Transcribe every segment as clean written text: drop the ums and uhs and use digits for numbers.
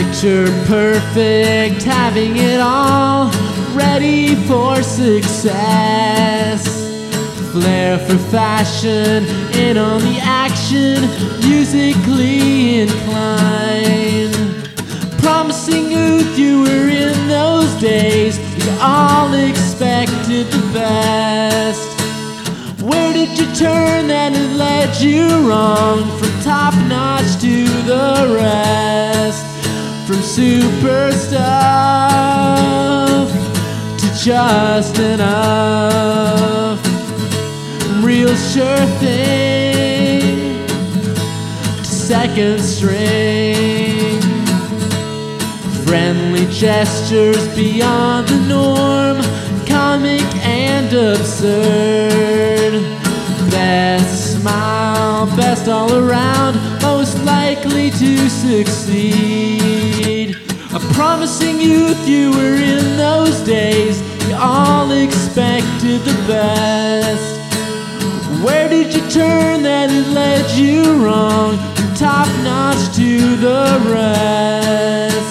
Picture perfect, having it all, ready for success. Flair for fashion, in on the action, musically inclined. Promising youth, you were in those days, you all expected the best. Where did you turn that it led you wrong? From top notch to the rest. From super stuff to just enough. Real sure thing to second string. Friendly gestures beyond the norm, comic and absurd. Best smile, best all around, most likely to succeed. A promising youth, you were in those days, you all expected the best. Where did you turn that it led you wrong? From top notch to the rest.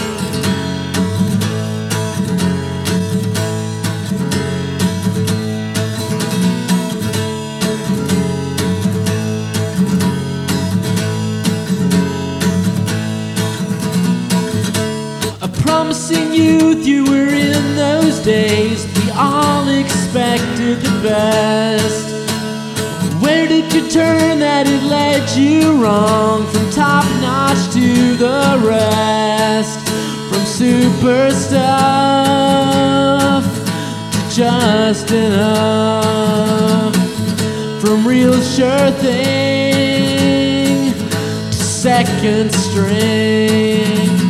Promising youth, you were in those days, we all expected the best. Where did you turn that it led you wrong? From top notch to the rest. From super stuff to just enough. From real sure thing to second string.